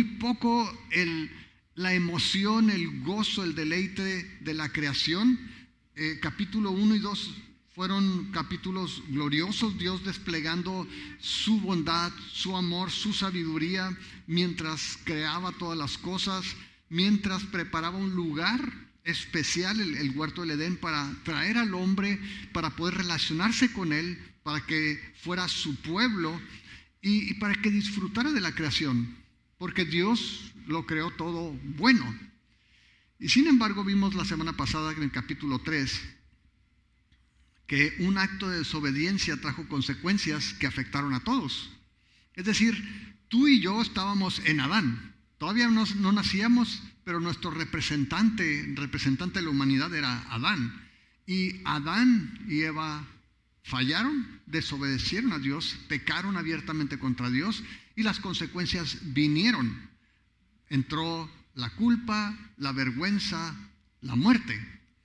muy poco la emoción, el gozo, el deleite de la creación. Capítulo 1 y 2 fueron capítulos gloriosos, Dios desplegando su bondad, su amor, su sabiduría, mientras creaba todas las cosas, mientras preparaba un lugar especial, el huerto del Edén, para traer al hombre, para poder relacionarse con él, para que fuera su pueblo y para que disfrutara de la creación, porque Dios lo creó todo bueno. Y sin embargo vimos la semana pasada en el capítulo 3 que un acto de desobediencia trajo consecuencias que afectaron a todos. Es decir, tú y yo estábamos en Adán, todavía no nacíamos, pero nuestro representante de la humanidad era Adán. Y Adán y Eva fallaron, desobedecieron a Dios, pecaron abiertamente contra Dios y las consecuencias vinieron. Entró la culpa, la vergüenza, la muerte.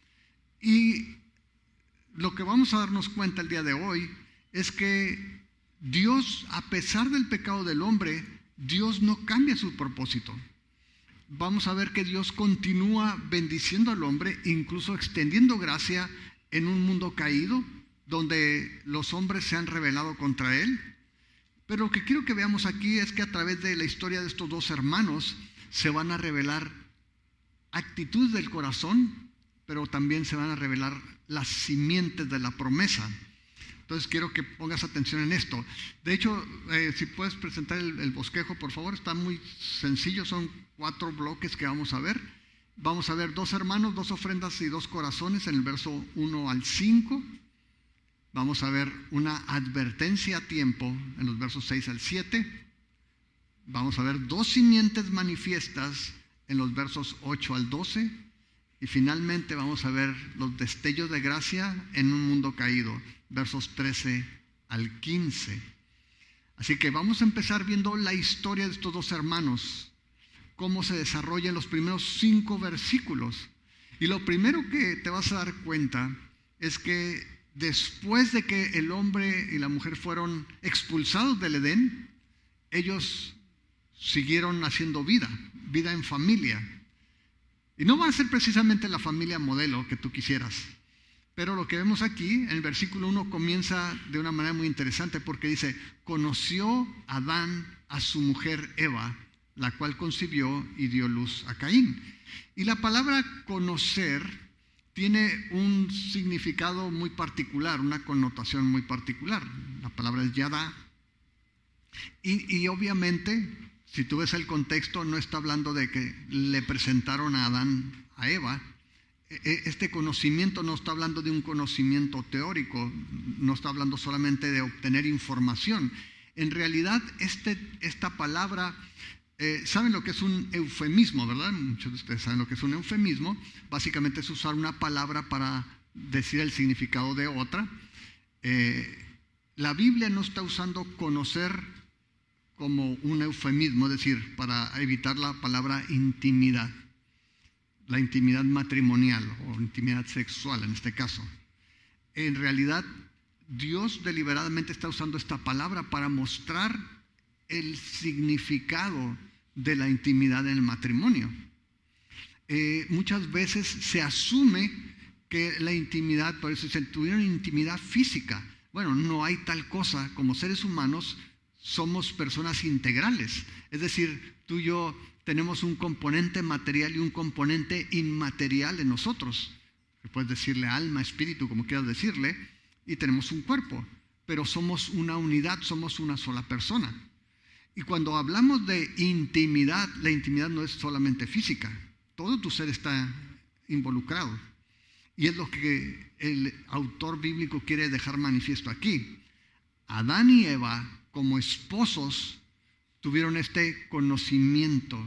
Y lo que vamos a darnos cuenta el día de hoy es que Dios, a pesar del pecado del hombre, Dios no cambia su propósito. Vamos a ver que Dios continúa bendiciendo al hombre, incluso extendiendo gracia en un mundo caído, donde los hombres se han rebelado contra Él. Pero lo que quiero que veamos aquí es que a través de la historia de estos dos hermanos se van a revelar actitudes del corazón, pero también se van a revelar las simientes de la promesa. Entonces quiero que pongas atención en esto. De hecho, si puedes presentar el bosquejo, por favor, está muy sencillo, son 4 bloques que vamos a ver. Vamos a ver 2 hermanos, 2 ofrendas y 2 corazones en el verso 1 al 5. Vamos a ver una advertencia a tiempo en los versos 6 al 7. Vamos a ver 2 simientes manifiestas en los versos 8 al 12. Y finalmente vamos a ver los destellos de gracia en un mundo caído, versos 13 al 15. Así que vamos a empezar viendo la historia de estos 2 hermanos, cómo se desarrolla en los primeros 5 versículos. Y lo primero que te vas a dar cuenta es que después de que el hombre y la mujer fueron expulsados del Edén, ellos siguieron haciendo vida en familia. Y no va a ser precisamente la familia modelo que tú quisieras. Pero lo que vemos aquí, en el versículo 1, comienza de una manera muy interesante porque dice: conoció Adán a su mujer Eva, la cual concibió y dio luz a Caín. Y la palabra conocer tiene un significado muy particular, una connotación muy particular. La palabra es yadá. Y obviamente, si tú ves el contexto, no está hablando de que le presentaron a Adán a Eva. Este conocimiento no está hablando de un conocimiento teórico, no está hablando solamente de obtener información. En realidad, esta palabra, ¿saben lo que es un eufemismo, verdad? Muchos de ustedes saben lo que es un eufemismo. Básicamente es usar una palabra para decir el significado de otra. La Biblia no está usando conocer como un eufemismo, es decir, para evitar la palabra intimidad, la intimidad matrimonial o intimidad sexual en este caso. En realidad, Dios deliberadamente está usando esta palabra para mostrar el significado de la intimidad en el matrimonio. Muchas veces se asume que la intimidad, por eso se tuvieron intimidad física. Bueno, no hay tal cosa. Como seres humanos somos personas integrales, es decir, tú y yo tenemos un componente material y un componente inmaterial en nosotros. Puedes decirle alma, espíritu, como quieras decirle, y tenemos un cuerpo, pero somos una unidad, somos una sola persona. Y cuando hablamos de intimidad, la intimidad no es solamente física, todo tu ser está involucrado. Y es lo que el autor bíblico quiere dejar manifiesto aquí. Adán y Eva, como esposos, tuvieron este conocimiento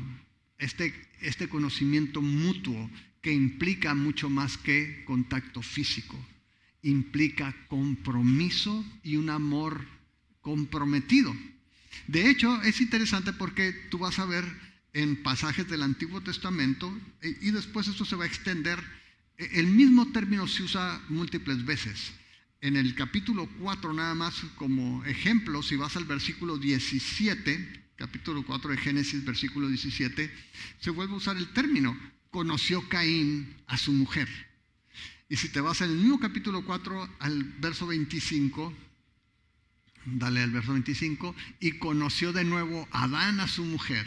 mutuo que implica mucho más que contacto físico. Implica compromiso y un amor comprometido. De hecho, es interesante porque tú vas a ver en pasajes del Antiguo Testamento, y después esto se va a extender, el mismo término se usa múltiples veces. En el capítulo 4, nada más como ejemplo, si vas al versículo 17, capítulo 4 de Génesis, versículo 17, se vuelve a usar el término, conoció Caín a su mujer. Y si te vas en el mismo capítulo 4 al verso 25, dale al verso 25, y conoció de nuevo Adán a su mujer.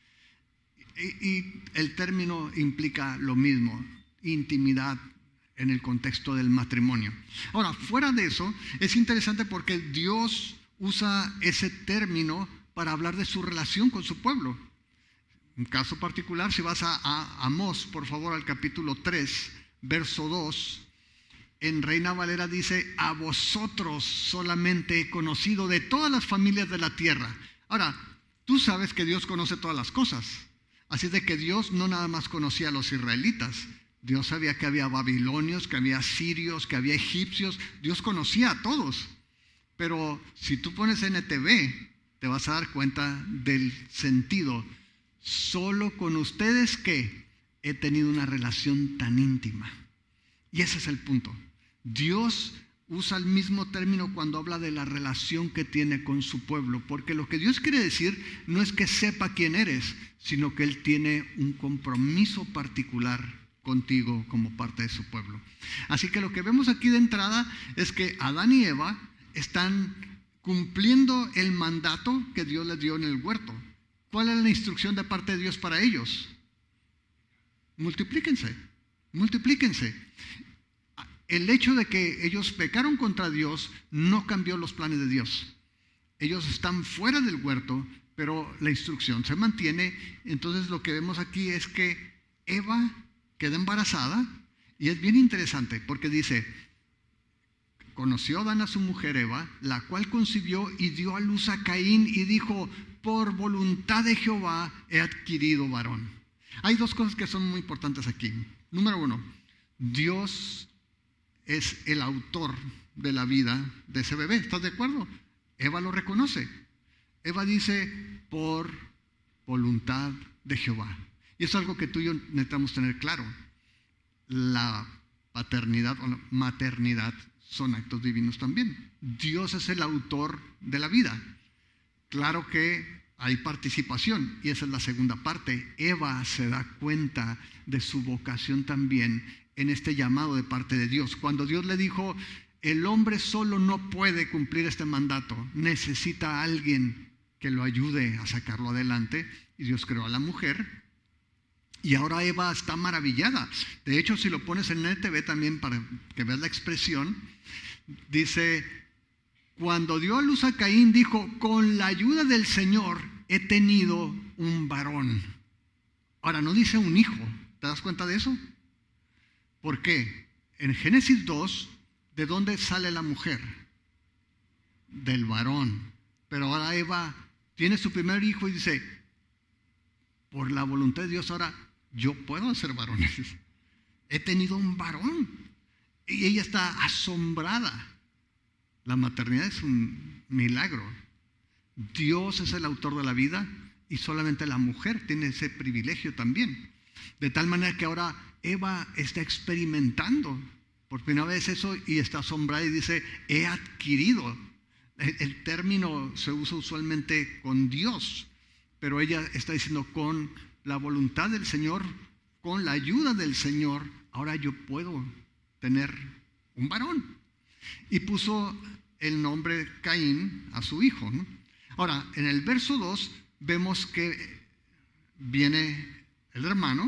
Y el término implica lo mismo, intimidad en el contexto del matrimonio. Ahora, fuera de eso, es interesante porque Dios usa ese término para hablar de su relación con su pueblo. Un caso particular, si vas a Amós, por favor, al capítulo 3, verso 2, en Reina Valera dice, a vosotros solamente he conocido de todas las familias de la tierra. Ahora, tú sabes que Dios conoce todas las cosas. Así de que Dios no nada más conocía a los israelitas. Dios sabía que había babilonios, que había sirios, que había egipcios. Dios conocía a todos. Pero si tú pones NTV, te vas a dar cuenta del sentido. Solo con ustedes que he tenido una relación tan íntima. Y ese es el punto. Dios usa el mismo término cuando habla de la relación que tiene con su pueblo, porque lo que Dios quiere decir no es que sepa quién eres, sino que Él tiene un compromiso particular contigo como parte de su pueblo. Así que lo que vemos aquí de entrada es que Adán y Eva están cumpliendo el mandato que Dios les dio en el huerto. ¿Cuál es la instrucción de parte de Dios para ellos? Multiplíquense, multiplíquense. El hecho de que ellos pecaron contra Dios no cambió los planes de Dios. Ellos están fuera del huerto, pero la instrucción se mantiene. Entonces lo que vemos aquí es que Eva queda embarazada, y es bien interesante porque dice, conoció Adán a su mujer Eva, la cual concibió y dio a luz a Caín y dijo, por voluntad de Jehová he adquirido varón. Hay dos cosas que son muy importantes aquí. Número uno, Dios es el autor de la vida de ese bebé. ¿Estás de acuerdo? Eva lo reconoce. Eva dice, por voluntad de Jehová. Y es algo que tú y yo necesitamos tener claro. La paternidad o la maternidad son actos divinos también. Dios es el autor de la vida. Claro que hay participación, y esa es la segunda parte. Eva se da cuenta de su vocación también en este llamado de parte de Dios. Cuando Dios le dijo, el hombre solo no puede cumplir este mandato, necesita a alguien que lo ayude a sacarlo adelante, y Dios creó a la mujer. Y ahora Eva está maravillada. De hecho, si lo pones en NTV también para que veas la expresión, dice, cuando dio a luz a Caín, dijo, con la ayuda del Señor he tenido un varón. Ahora, no dice un hijo. ¿Te das cuenta de eso? ¿Por qué? En Génesis 2, ¿de dónde sale la mujer? Del varón. Pero ahora Eva tiene su primer hijo y dice, por la voluntad de Dios ahora yo puedo hacer varones. He tenido un varón. Y ella está asombrada. La maternidad es un milagro. Dios es el autor de la vida y solamente la mujer tiene ese privilegio también. De tal manera que ahora Eva está experimentando por primera vez eso y está asombrada y dice, he adquirido. El término se usa usualmente con Dios, pero ella está diciendo con la voluntad del Señor, con la ayuda del Señor, ahora yo puedo tener un varón. Y puso el nombre Caín a su hijo, ¿no? Ahora, en el verso 2 vemos que viene el hermano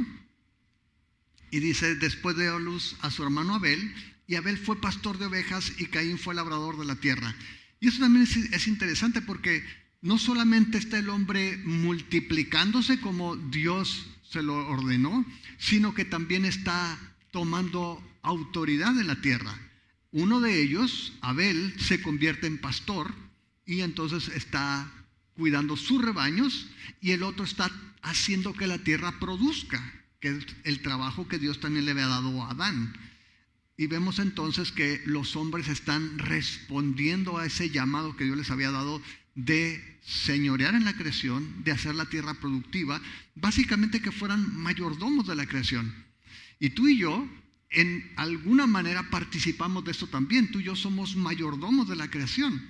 y dice, después dio luz a su hermano Abel, y Abel fue pastor de ovejas y Caín fue labrador de la tierra. Y eso también es interesante porque no solamente está el hombre multiplicándose como Dios se lo ordenó, sino que también está tomando autoridad en la tierra. Uno de ellos, Abel, se convierte en pastor y entonces está cuidando sus rebaños, y el otro está haciendo que la tierra produzca, que es el trabajo que Dios también le había dado a Adán. Y vemos entonces que los hombres están respondiendo a ese llamado que Dios les había dado de señorear en la creación, de hacer la tierra productiva, básicamente que fueran mayordomos de la creación. Y tú y yo, en alguna manera participamos de esto también. Tú y yo somos mayordomos de la creación.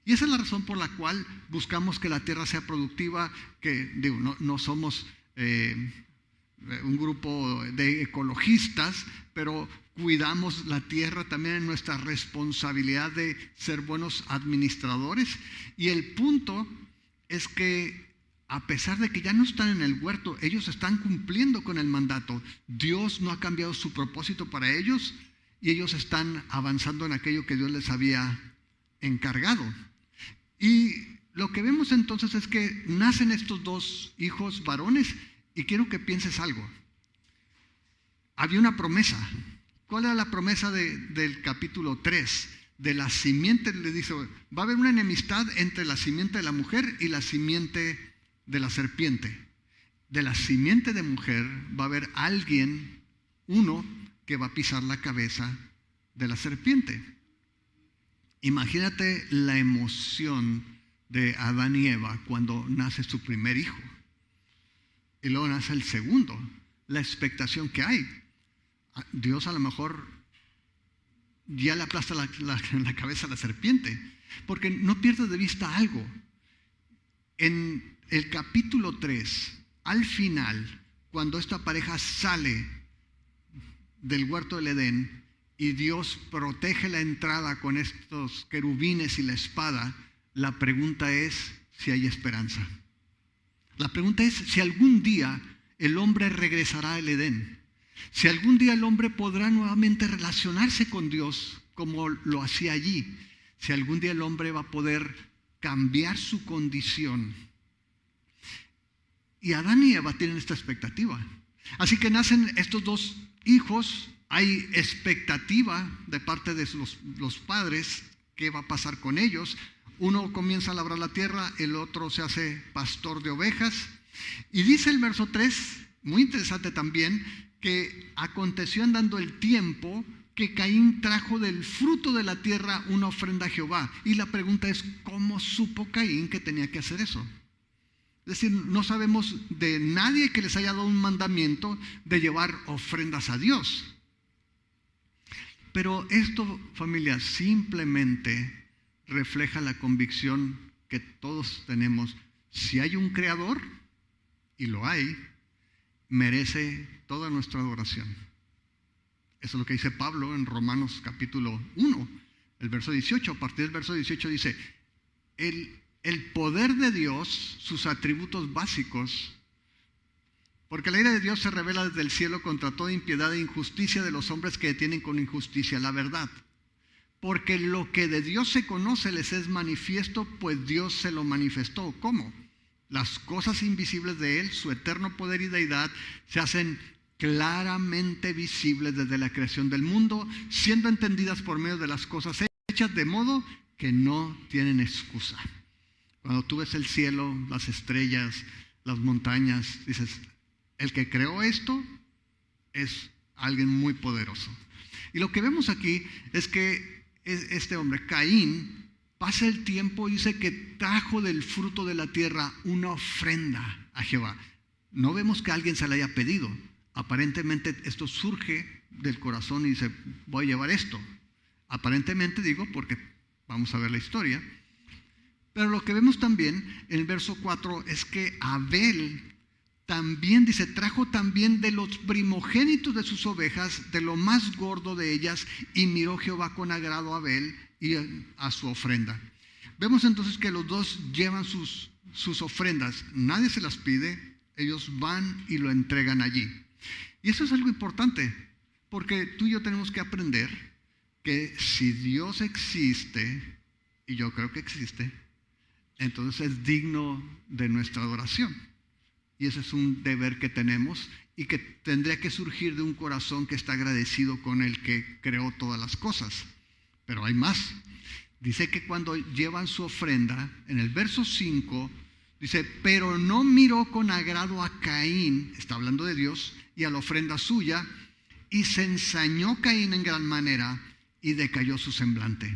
Y esa es la razón por la cual buscamos que la tierra sea productiva, que no somos un grupo de ecologistas, pero cuidamos la tierra también en nuestra responsabilidad de ser buenos administradores. Y el punto es que a pesar de que ya no están en el huerto, ellos están cumpliendo con el mandato. Dios no ha cambiado su propósito para ellos y ellos están avanzando en aquello que Dios les había encargado. Y lo que vemos entonces es que nacen estos dos hijos varones, y quiero que pienses algo. Había una promesa. ¿Cuál era la promesa del capítulo 3? De la simiente, le dice, va a haber una enemistad entre la simiente de la mujer y la simiente de la serpiente. De la simiente de mujer va a haber alguien, uno, que va a pisar la cabeza de la serpiente. Imagínate la emoción de Adán y Eva cuando nace su primer hijo. Y luego nace el segundo. La expectación que hay. Dios a lo mejor ya le aplasta la cabeza a la serpiente. Porque no pierdas de vista algo. En el capítulo 3, al final, cuando esta pareja sale del huerto del Edén y Dios protege la entrada con estos querubines y la espada, la pregunta es si hay esperanza. La pregunta es si algún día el hombre regresará al Edén. Si algún día el hombre podrá nuevamente relacionarse con Dios como lo hacía allí. Si algún día el hombre va a poder cambiar su condición. Y Adán y Eva tienen esta expectativa. Así que nacen estos dos hijos. Hay expectativa de parte de los padres. ¿Qué va a pasar con ellos? Uno comienza a labrar la tierra, el otro se hace pastor de ovejas. Y dice el verso 3, muy interesante también, que aconteció andando el tiempo que Caín trajo del fruto de la tierra una ofrenda a Jehová. Y la pregunta es, ¿cómo supo Caín que tenía que hacer eso? Es decir, no sabemos de nadie que les haya dado un mandamiento de llevar ofrendas a Dios. Pero esto, familia, simplemente refleja la convicción que todos tenemos. Si hay un creador, y lo hay, merece toda nuestra adoración. Eso es lo que dice Pablo en Romanos capítulo 1, el verso 18. A partir del verso 18 dice, el poder de Dios, sus atributos básicos, porque la ira de Dios se revela desde el cielo contra toda impiedad e injusticia de los hombres que detienen con injusticia la verdad. Porque lo que de Dios se conoce les es manifiesto, pues Dios se lo manifestó. ¿Cómo? Las cosas invisibles de Él, su eterno poder y deidad, se hacen claramente visibles desde la creación del mundo, siendo entendidas por medio de las cosas hechas, de modo que no tienen excusa. Cuando tú ves el cielo, las estrellas, las montañas, dices, el que creó esto es alguien muy poderoso. Y lo que vemos aquí es que este hombre, Caín, pasa el tiempo y dice que trajo del fruto de la tierra una ofrenda a Jehová. No vemos que alguien se la haya pedido. Aparentemente esto surge del corazón y dice, voy a llevar esto. Aparentemente digo porque vamos a ver la historia. Pero lo que vemos también en el verso 4 es que Abel también dice, trajo también de los primogénitos de sus ovejas, de lo más gordo de ellas, y miró Jehová con agrado a Abel y a su ofrenda. Vemos entonces que los dos llevan sus ofrendas, nadie se las pide, ellos van y lo entregan allí. Y eso es algo importante, porque tú y yo tenemos que aprender que si Dios existe, y yo creo que existe, entonces es digno de nuestra adoración. Y ese es un deber que tenemos y que tendría que surgir de un corazón que está agradecido con el que creó todas las cosas. Pero hay más. Dice que cuando llevan su ofrenda, en el verso 5, dice, pero no miró con agrado a Caín, está hablando de Dios, y a la ofrenda suya, y se ensañó Caín en gran manera y decayó su semblante.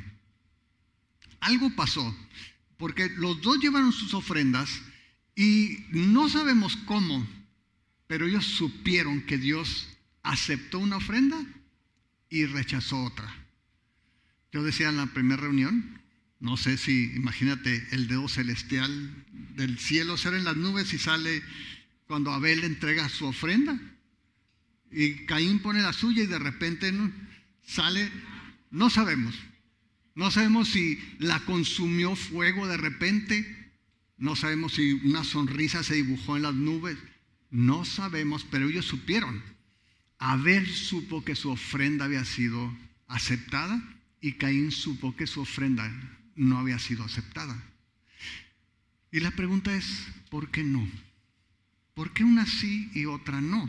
Algo pasó, porque los dos llevaron sus ofrendas y no sabemos cómo, pero ellos supieron que Dios aceptó una ofrenda y rechazó otra. Yo decía en la primera reunión, No sé si, imagínate, el dedo celestial del cielo ser en las nubes y sale cuando Abel le entrega su ofrenda. Y Caín pone la suya y de repente sale, no sabemos. No sabemos si la consumió fuego de repente. No sabemos si una sonrisa se dibujó en las nubes. No sabemos, pero ellos supieron. Abel supo que su ofrenda había sido aceptada y Caín supo que su ofrenda no había sido aceptada. Y la pregunta es, ¿por qué no? ¿Por qué una sí y otra no?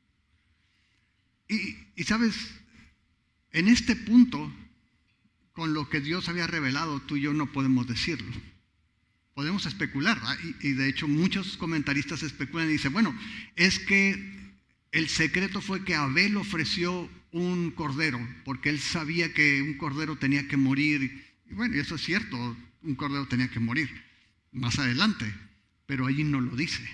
Y sabes, en este punto, con lo que Dios había revelado, tú y yo no podemos decirlo. Podemos especular, y de hecho muchos comentaristas especulan y dicen, bueno, es que el secreto fue que Abel ofreció un cordero, porque él sabía que un cordero tenía que morir. Y bueno, eso es cierto, un cordero tenía que morir más adelante, pero allí no lo dice.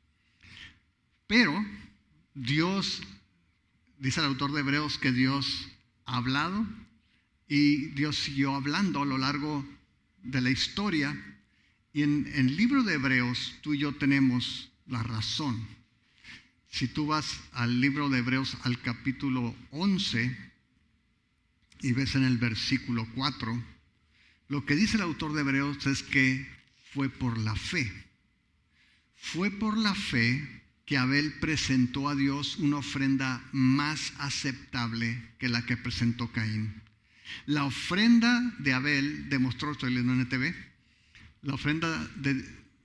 Pero Dios, dice el autor de Hebreos, que Dios ha hablado y Dios siguió hablando a lo largo de la historia. Y en el libro de Hebreos, tú y yo tenemos la razón. Si tú vas al libro de Hebreos, al capítulo 11, y ves en el versículo 4, lo que dice el autor de Hebreos es que fue por la fe. Fue por la fe que Abel presentó a Dios una ofrenda más aceptable que la que presentó Caín. La ofrenda de Abel demostró, estoy leyendo en NTV, la ofrenda de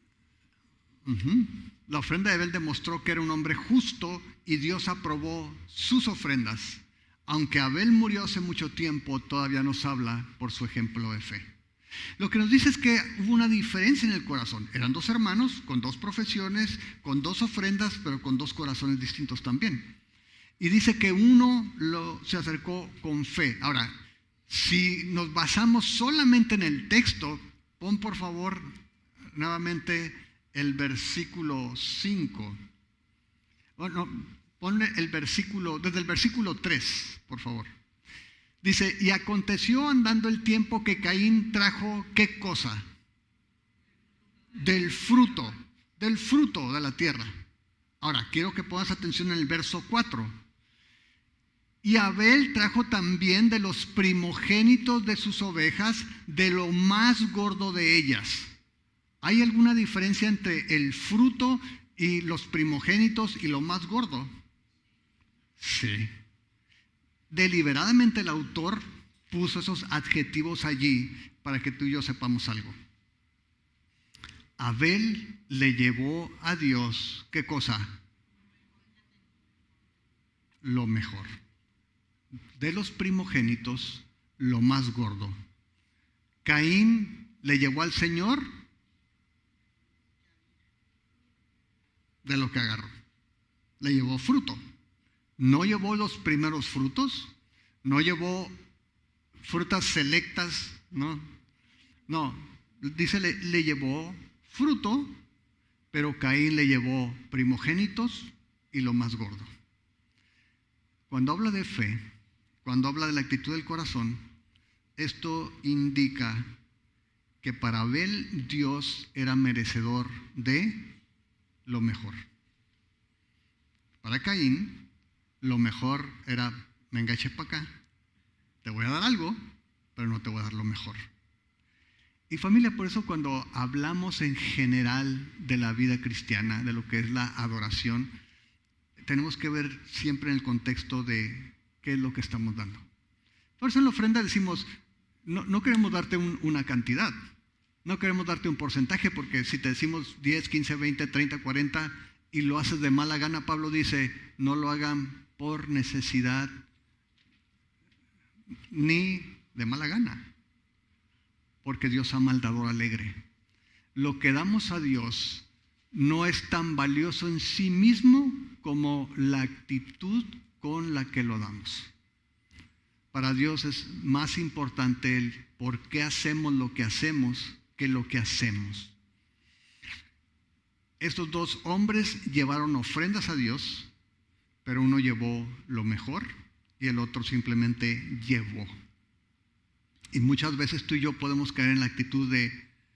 Abel demostró que era un hombre justo y Dios aprobó sus ofrendas. Aunque Abel murió hace mucho tiempo, todavía nos habla por su ejemplo de fe. Lo que nos dice es que hubo una diferencia en el corazón. Eran dos hermanos con dos profesiones, con dos ofrendas, pero con dos corazones distintos también. Y dice que uno se acercó con fe. Ahora, si nos basamos solamente en el texto, pon por favor nuevamente el versículo 5. Bueno, ponle el versículo, desde el versículo 3, por favor. Dice, y aconteció andando el tiempo que Caín trajo, ¿qué cosa? Del fruto de la tierra. Ahora, quiero que pongas atención en el verso 4. Y Abel trajo también de los primogénitos de sus ovejas, de lo más gordo de ellas. ¿Hay alguna diferencia entre el fruto y los primogénitos y lo más gordo? Sí. Deliberadamente el autor puso esos adjetivos allí para que tú y yo sepamos algo. Abel le llevó a Dios, ¿qué cosa? Lo mejor. De los primogénitos, lo más gordo. Caín le llevó al Señor de lo que agarró. Le llevó fruto. No llevó los primeros frutos, no llevó frutas selectas, no, dice le llevó fruto, pero Caín le llevó primogénitos y lo más gordo. Cuando habla de fe, cuando habla de la actitud del corazón, esto indica que para Abel Dios era merecedor de lo mejor. Para Caín, lo mejor era, me enganché para acá, te voy a dar algo, pero no te voy a dar lo mejor. Y familia, por eso cuando hablamos en general de la vida cristiana, de lo que es la adoración, tenemos que ver siempre en el contexto de qué es lo que estamos dando. Por eso en la ofrenda decimos, no queremos darte una cantidad, no queremos darte un porcentaje, porque si te decimos 10, 15, 20, 30, 40 y lo haces de mala gana, Pablo dice, no lo hagan por necesidad ni de mala gana, porque Dios ama al dador alegre. Lo que damos a Dios no es tan valioso en sí mismo como la actitud con la que lo damos. Para Dios es más importante el por qué hacemos lo que hacemos que lo que hacemos. Estos dos hombres llevaron ofrendas a Dios, pero uno llevó lo mejor y el otro simplemente llevó. Y muchas veces tú y yo podemos caer en la actitud de,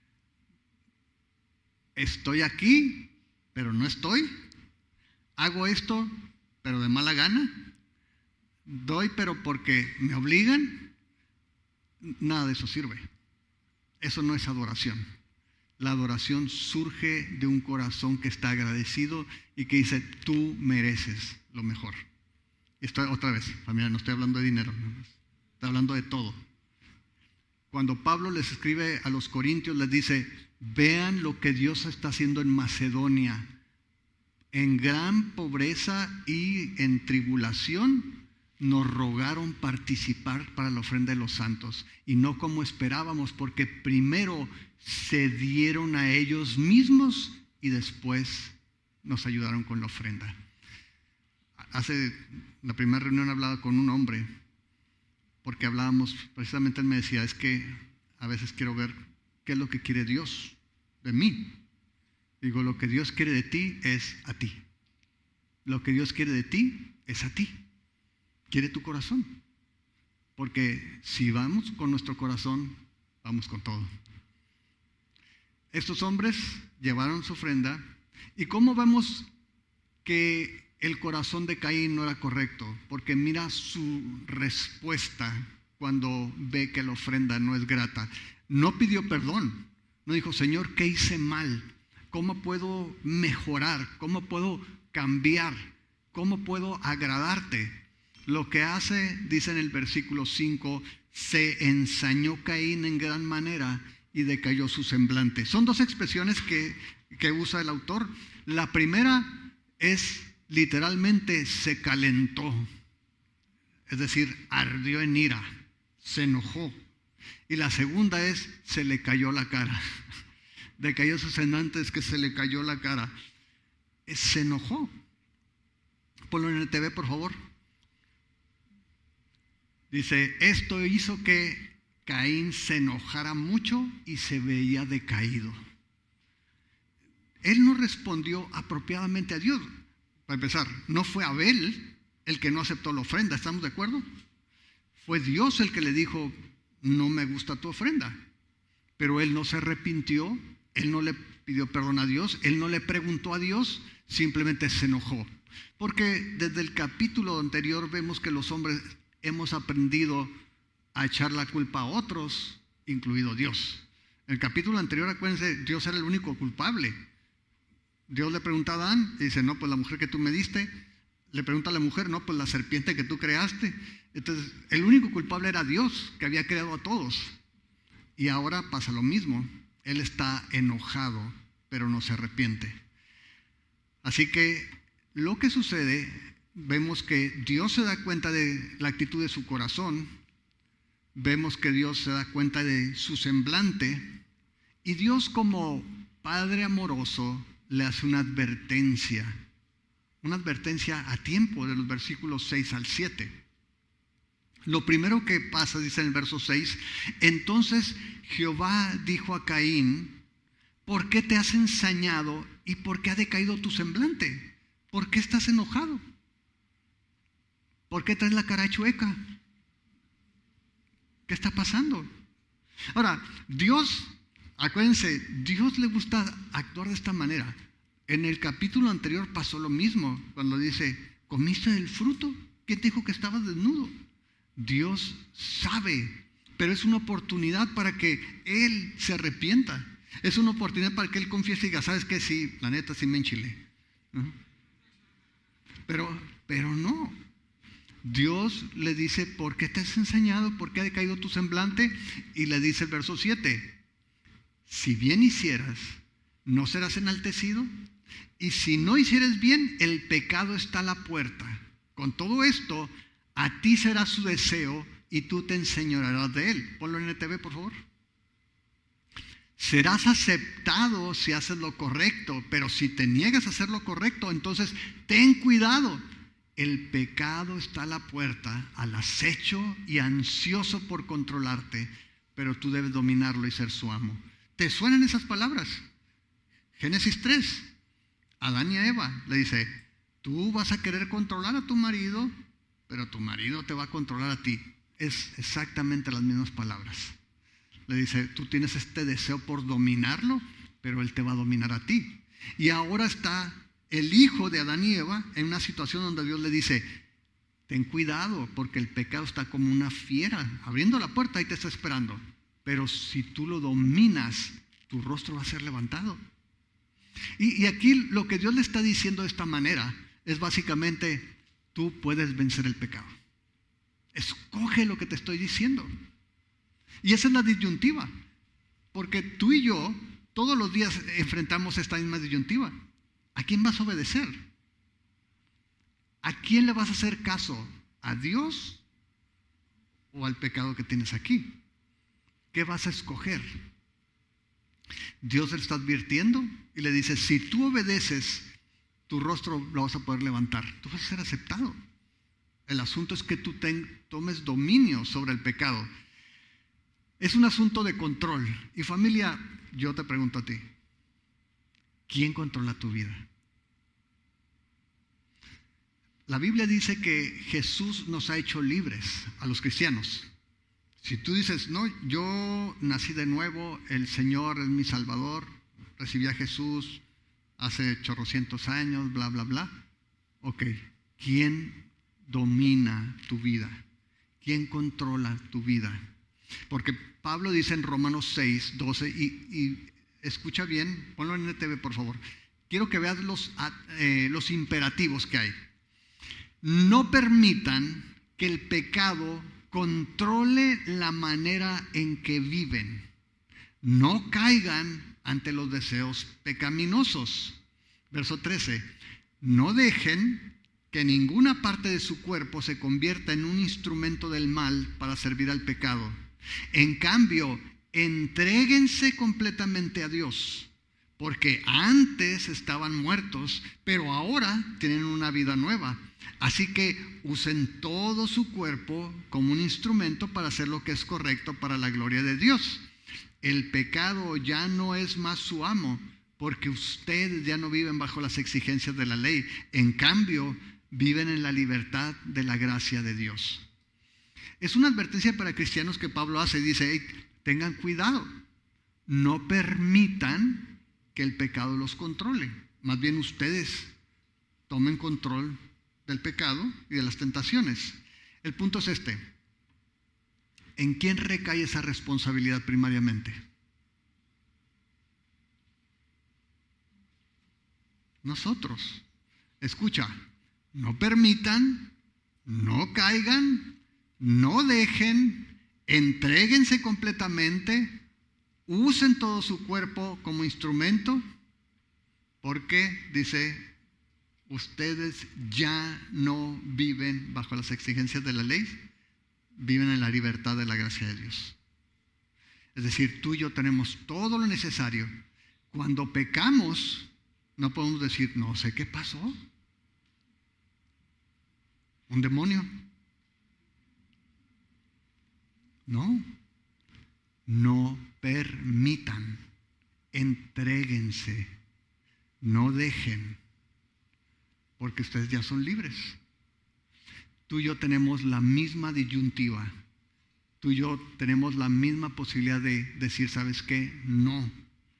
estoy aquí, pero no estoy. Hago esto, pero de mala gana. Doy, pero porque me obligan. Nada de eso sirve. Eso no es adoración. La adoración surge de un corazón que está agradecido y que dice, tú mereces lo mejor. Otra vez, familia, no estoy hablando de dinero, estoy hablando de todo. Cuando Pablo les escribe a los corintios, les dice, vean lo que Dios está haciendo en Macedonia. En gran pobreza y en tribulación nos rogaron participar para la ofrenda de los santos. Y no como esperábamos, porque primero se dieron a ellos mismos y después nos ayudaron con la ofrenda. Hace la primera reunión hablaba con un hombre, porque hablábamos, precisamente él me decía, es que a veces quiero ver qué es lo que quiere Dios de mí. Digo, lo que Dios quiere de ti es a ti. Lo que Dios quiere de ti es a ti. Quiere tu corazón. Porque si vamos con nuestro corazón, vamos con todo. Estos hombres llevaron su ofrenda. ¿Y cómo vemos que el corazón de Caín no era correcto? Porque mira su respuesta cuando ve que la ofrenda no es grata. No pidió perdón. No dijo, Señor, ¿qué hice mal? ¿Cómo puedo mejorar? ¿Cómo puedo cambiar? ¿Cómo puedo agradarte? Lo que hace, dice en el versículo 5, se ensañó Caín en gran manera y decayó su semblante. Son dos expresiones que usa el autor. La primera es literalmente se calentó, es decir, ardió en ira, se enojó. Y la segunda es se le cayó la cara. Decayó su semblante, es que se le cayó la cara. Se enojó. Ponlo en el TV, por favor. Dice, esto hizo que Caín se enojara mucho y se veía decaído. Él no respondió apropiadamente a Dios. Para empezar, no fue Abel el que no aceptó la ofrenda, ¿estamos de acuerdo? Fue Dios el que le dijo, no me gusta tu ofrenda. Pero él no se arrepintió, él no le pidió perdón a Dios, él no le preguntó a Dios, simplemente se enojó. Porque desde el capítulo anterior vemos que los hombres hemos aprendido a echar la culpa a otros, incluido Dios. En el capítulo anterior, acuérdense, Dios era el único culpable. Dios le pregunta a Adán y dice, no, pues la mujer que tú me diste. Le pregunta a la mujer, no, pues la serpiente que tú creaste. Entonces, el único culpable era Dios, que había creado a todos. Y ahora pasa lo mismo. Él está enojado, pero no se arrepiente. Así que lo que sucede, vemos que Dios se da cuenta de la actitud de su corazón. Vemos que Dios se da cuenta de su semblante. Y Dios, como Padre amoroso, le hace una advertencia a tiempo, de los versículos 6 al 7. Lo primero que pasa, dice en el verso 6, entonces Jehová dijo a Caín, ¿por qué te has ensañado y por qué ha decaído tu semblante? ¿Por qué estás enojado? ¿Por qué traes la cara chueca? ¿Qué está pasando? Ahora, Dios, acuérdense, Dios le gusta actuar de esta manera. En el capítulo anterior pasó lo mismo, cuando dice, ¿comiste del fruto? ¿Quién te dijo que estabas desnudo? Dios sabe, pero es una oportunidad para que Él se arrepienta. Es una oportunidad para que Él confiese y diga, ¿sabes qué? Sí, la neta sí me enchilé. Pero no. Dios le dice, ¿por qué te has ensañado? ¿Por qué ha decaído tu semblante? Y le dice el verso 7, si bien hicieras, ¿no serás enaltecido? Y si no hicieres bien, el pecado está a la puerta. Con todo esto, a ti será su deseo y tú te enseñorearás de él. Ponlo en el TV, por favor. Serás aceptado si haces lo correcto, pero si te niegas a hacer lo correcto, entonces ten cuidado. El pecado está a la puerta, al acecho y ansioso por controlarte, pero tú debes dominarlo y ser su amo. ¿Te suenan esas palabras? Génesis 3, Adán y Eva le dice, tú vas a querer controlar a tu marido, pero tu marido te va a controlar a ti. es exactamente las mismas palabras. Le dice, tú tienes este deseo por dominarlo, pero él te va a dominar a ti. Y ahora está el hijo de Adán y Eva en una situación donde Dios le dice, ten cuidado porque el pecado está como una fiera, abriendo la puerta y te está esperando. Pero si tú lo dominas, tu rostro va a ser levantado. Y aquí lo que Dios le está diciendo de esta manera es básicamente, tú puedes vencer el pecado. Escoge lo que te estoy diciendo. Y esa es la disyuntiva. Porque tú y yo todos los días enfrentamos esta misma disyuntiva. ¿A quién vas a obedecer? ¿A quién le vas a hacer caso? ¿A Dios o al pecado que tienes aquí? ¿Qué vas a escoger? Dios le está advirtiendo y le dice, si tú obedeces, tu rostro lo vas a poder levantar. Tú vas a ser aceptado. El asunto es que tú tomes dominio sobre el pecado. Es un asunto de control. Y familia, yo te pregunto a ti, ¿quién controla tu vida? La Biblia dice que Jesús nos ha hecho libres a los cristianos. Si tú dices, no, yo nací de nuevo, el Señor es mi Salvador, recibí a Jesús hace chorrocientos años, bla, bla, bla. Ok, ¿quién domina tu vida? ¿Quién controla tu vida? Porque Pablo dice en Romanos 6, 12, y escucha bien, ponlo en NTV por favor. Quiero que veas los imperativos que hay. No permitan que el pecado controle la manera en que viven. No caigan ante los deseos pecaminosos. Verso 13. No dejen que ninguna parte de su cuerpo se convierta en un instrumento del mal para servir al pecado. En cambio, entréguense completamente a Dios, porque antes estaban muertos, pero ahora tienen una vida nueva. Así que usen todo su cuerpo como un instrumento para hacer lo que es correcto para la gloria de Dios. El pecado ya no es más su amo, porque ustedes ya no viven bajo las exigencias de la ley. En cambio, viven en la libertad de la gracia de Dios. Es una advertencia para cristianos que Pablo hace. Dice, hey, tengan cuidado. No permitan que el pecado los controle. Más bien ustedes tomen control del pecado y de las tentaciones. El punto es este. ¿En quién recae esa responsabilidad primariamente? Nosotros. Escucha, no permitan, no caigan, no dejen, entréguense completamente, usen todo su cuerpo como instrumento, porque dice, ustedes ya no viven bajo las exigencias de la ley, viven en la libertad de la gracia de Dios. Es decir, tú y yo tenemos todo lo necesario. Cuando pecamos, no podemos decir, no sé qué pasó. ¿Un demonio? No. No permitan, entréguense, no dejen, porque ustedes ya son libres. Tú y yo tenemos la misma disyuntiva. Tú y yo tenemos la misma posibilidad de decir, ¿sabes qué? No.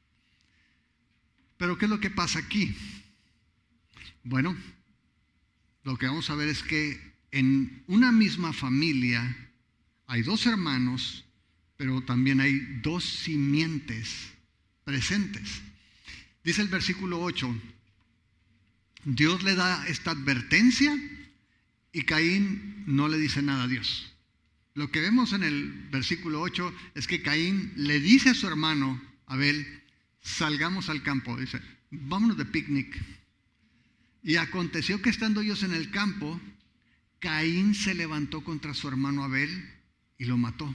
Pero ¿qué es lo que pasa aquí? Bueno, lo que vamos a ver es que en una misma familia hay dos hermanos, pero también hay dos simientes presentes. Dice el versículo 8, Dios le da esta advertencia y Caín no le dice nada a Dios. Lo que vemos en el versículo 8 es que Caín le dice a su hermano Abel, salgamos al campo. Dice, vámonos de picnic. Y aconteció que estando ellos en el campo, Caín se levantó contra su hermano Abel y lo mató.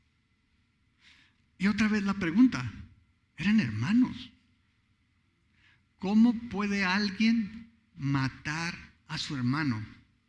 Y otra vez la pregunta, eran hermanos. ¿Cómo puede alguien matar a su hermano?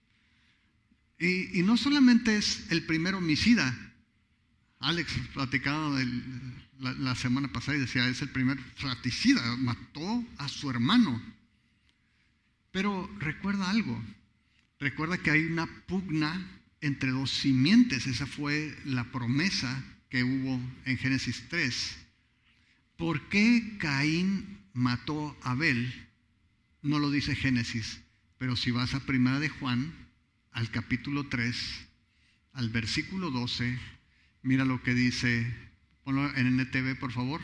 Y no solamente es el primer homicida. Alex platicaba la semana pasada y decía, es el primer fratricida, mató a su hermano. Pero recuerda algo, recuerda que hay una pugna entre dos simientes. Esa fue la promesa que hubo en Génesis 3. ¿Por qué Caín mató a Abel? No lo dice Génesis, pero si vas a Primera de Juan, al capítulo 3, al versículo 12, mira lo que dice, ponlo en NTV por favor.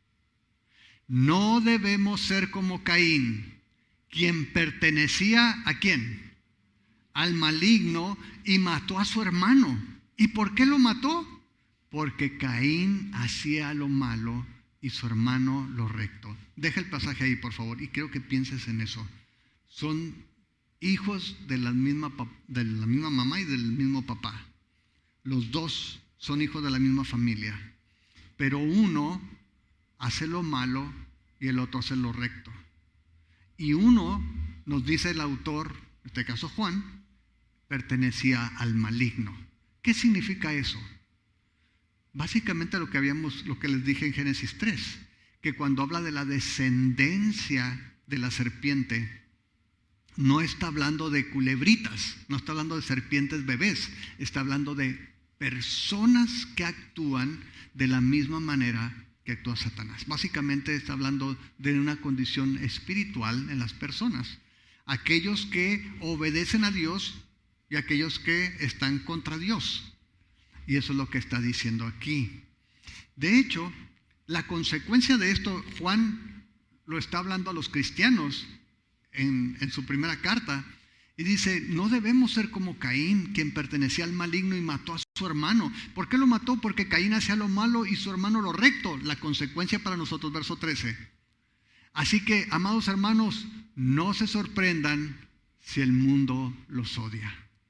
No debemos ser como Caín, quien pertenecía ¿a quién? Al maligno, y mató a su hermano. ¿Y por qué lo mató? Porque Caín hacía lo malo y su hermano lo recto. Deja el pasaje ahí, por favor, y quiero que pienses en eso. Son hijos de la misma mamá y del mismo papá. Los dos son hijos de la misma familia, pero uno hace lo malo y el otro hace lo recto. Y uno, nos dice el autor, en este caso Juan, pertenecía al maligno. ¿Qué significa eso? Básicamente lo que les dije en Génesis 3, que cuando habla de la descendencia de la serpiente, no está hablando de culebritas, no está hablando de serpientes bebés, está hablando de personas que actúan de la misma manera que actúa Satanás. Básicamente está hablando de una condición espiritual en las personas. Aquellos que obedecen a Dios y aquellos que están contra Dios. Y eso es lo que está diciendo aquí. De hecho, la consecuencia de esto, Juan lo está hablando a los cristianos en su primera carta. Y dice, no debemos ser como Caín, quien pertenecía al maligno y mató a su hermano. ¿Por qué lo mató? Porque Caín hacía lo malo y su hermano lo recto. La consecuencia para nosotros, verso 13. Así que, amados hermanos, no se sorprendan si el mundo los odia.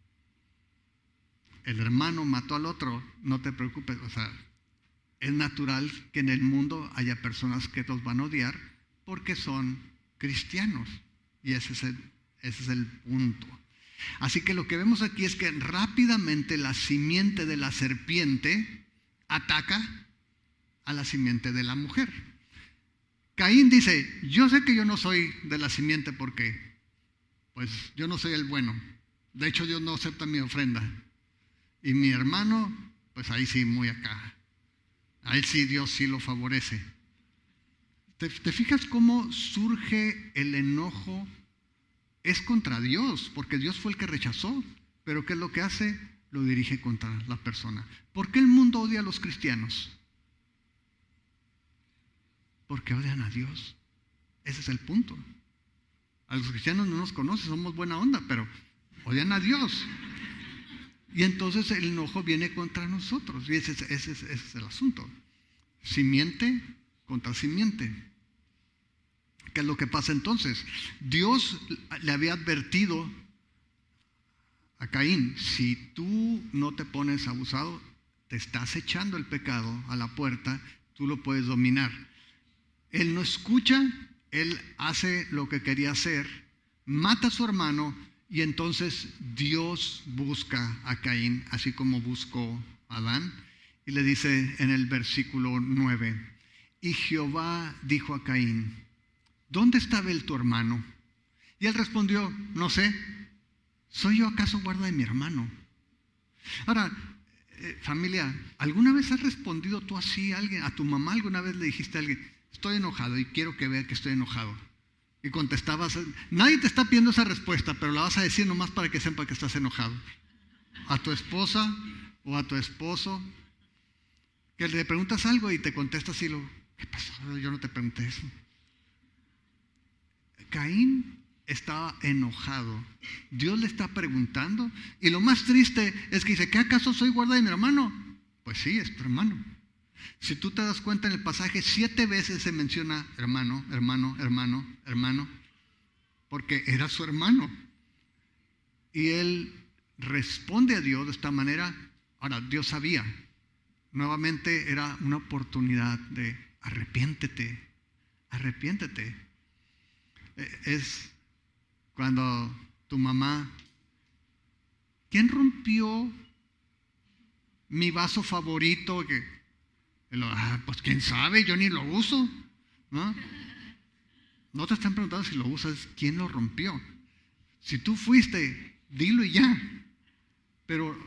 El hermano mató al otro, no te preocupes. O sea, es natural que en el mundo haya personas que los van a odiar porque son cristianos. Y ese es el punto. Así que lo que vemos aquí es que rápidamente la simiente de la serpiente ataca a la simiente de la mujer. Caín dice, yo sé que yo no soy de la simiente porque pues yo no soy el bueno. De hecho, Dios no acepta mi ofrenda. Y mi hermano, pues ahí sí, muy acá. A él sí, Dios sí lo favorece. ¿Te fijas cómo surge el enojo? Es contra Dios, porque Dios fue el que rechazó. Pero ¿qué es lo que hace? Lo dirige contra la persona. ¿Por qué el mundo odia a los cristianos? Porque odian a Dios. Ese es el punto. A los cristianos no nos conocen, somos buena onda, pero odian a Dios. Y entonces el enojo viene contra nosotros. Y ese es el asunto. Simiente contra simiente. ¿Qué es lo que pasa entonces? Dios le había advertido a Caín, si tú no te pones abusado, te estás echando el pecado a la puerta, tú lo puedes dominar. Él no escucha, él hace lo que quería hacer, mata a su hermano, y entonces Dios busca a Caín, así como buscó a Adán, y le dice en el versículo 9, y Jehová dijo a Caín, ¿dónde está Abel tu hermano? Y él respondió, no sé, ¿soy yo acaso guarda de mi hermano? Ahora, familia, ¿alguna vez has respondido tú así a alguien? A tu mamá alguna vez le dijiste a alguien, estoy enojado y quiero que vea que estoy enojado. Y contestabas, nadie te está pidiendo esa respuesta, pero la vas a decir nomás para que sepa que estás enojado. A tu esposa o a tu esposo, que le preguntas algo y te contestas y ¿qué pasó? Yo no te pregunté eso. Caín estaba enojado. Dios le está preguntando. Y lo más triste es que dice, ¿qué acaso soy guarda de mi hermano? Pues sí, es tu hermano. Si tú te das cuenta en el pasaje, 7 veces se menciona hermano, hermano, hermano, hermano, porque era su hermano. Y él responde a Dios de esta manera. Ahora, Dios sabía. Nuevamente era una oportunidad de arrepiéntete, arrepiéntete. Es cuando tu mamá, ¿quién rompió mi vaso favorito? Pues quién sabe, yo ni lo uso, ¿no? No te están preguntando si lo usas, ¿quién lo rompió? Si tú fuiste, dilo y ya. Pero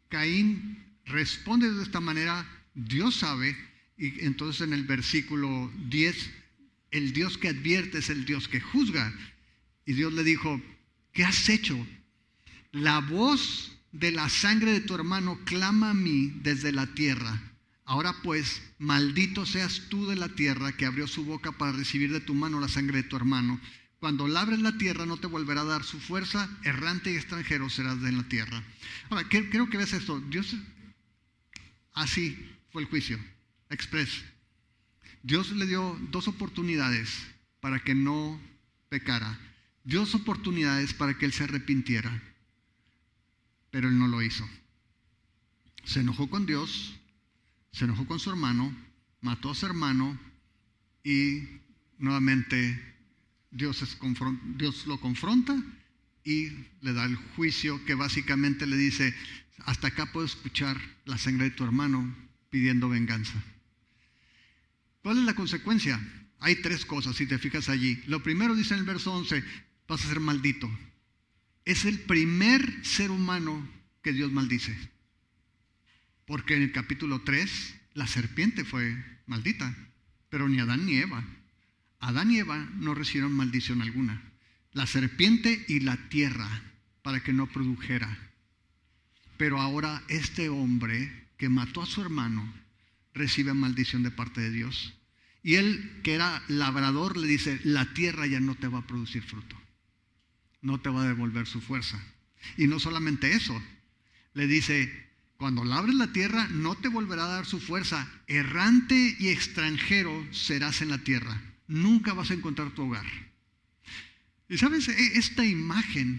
Caín responde de esta manera, Dios sabe, y entonces en el versículo 10, el Dios que advierte es el Dios que juzga. Y Dios le dijo, ¿qué has hecho? La voz de la sangre de tu hermano clama a mí desde la tierra. Ahora pues, maldito seas tú de la tierra que abrió su boca para recibir de tu mano la sangre de tu hermano. Cuando labres la tierra no te volverá a dar su fuerza, errante y extranjero serás en la tierra. Ahora, quiero que veas esto. Dios, así fue el juicio, express. Dios le dio 2 oportunidades para que no pecara. 2 oportunidades para que él se arrepintiera. Pero él no lo hizo. Se enojó con Dios, se enojó con su hermano, mató a su hermano y nuevamente Dios lo confronta y le da el juicio que básicamente le dice, hasta acá puedo escuchar la sangre de tu hermano pidiendo venganza. ¿Cuál es la consecuencia? Hay 3 cosas, si te fijas allí. Lo primero dice en el verso 11, vas a ser maldito. Es el primer ser humano que Dios maldice. Porque en el capítulo 3, la serpiente fue maldita, pero ni Adán ni Eva. Adán y Eva no recibieron maldición alguna. La serpiente y la tierra, para que no produjera. Pero ahora este hombre que mató a su hermano, recibe maldición de parte de Dios. Y él, que era labrador, le dice, la tierra ya no te va a producir fruto. No te va a devolver su fuerza. Y no solamente eso, le dice, cuando labres la tierra no te volverá a dar su fuerza. Errante y extranjero serás en la tierra. Nunca vas a encontrar tu hogar. Y sabes, esta imagen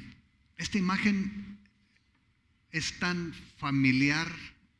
es tan familiar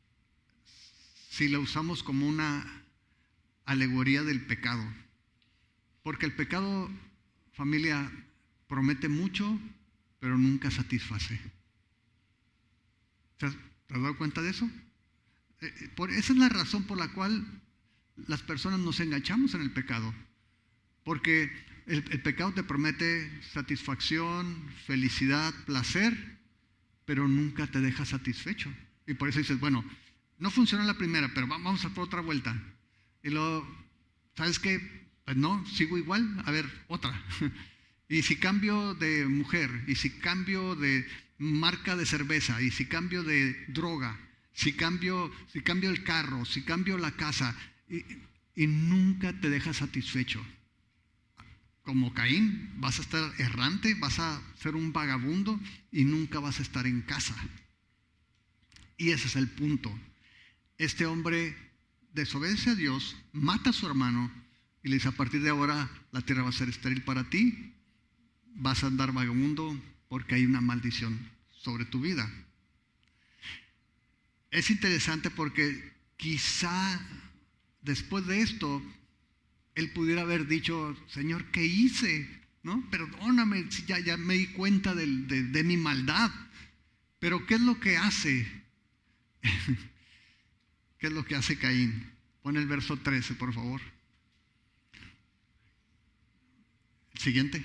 si la usamos como una alegoría del pecado. Porque el pecado, familia, promete mucho, pero nunca satisface. ¿Te has dado cuenta de eso? Esa es la razón por la cual las personas nos enganchamos en el pecado. Porque el pecado te promete satisfacción, felicidad, placer, pero nunca te deja satisfecho. Y por eso dices, bueno, no funcionó la primera, pero vamos a por otra vuelta. Y luego, ¿sabes qué? Pues no, sigo igual, a ver, otra. Y si cambio de mujer, y si cambio de marca de cerveza, y si cambio de droga, si cambio el carro, si cambio la casa, y nunca te dejas satisfecho. Como Caín, vas a estar errante, vas a ser un vagabundo y nunca vas a estar en casa. Y ese es el punto. Este hombre desobedece a Dios, mata a su hermano y le dice, a partir de ahora la tierra va a ser estéril para ti, vas a andar vagabundo porque hay una maldición sobre tu vida. Es interesante porque quizá después de esto él pudiera haber dicho, Señor, ¿qué hice? ¿No? Perdóname, ya me di cuenta de mi maldad. Pero ¿qué es lo que hace? ¿Qué es lo que hace Caín? Pon el verso 13, por favor. El siguiente.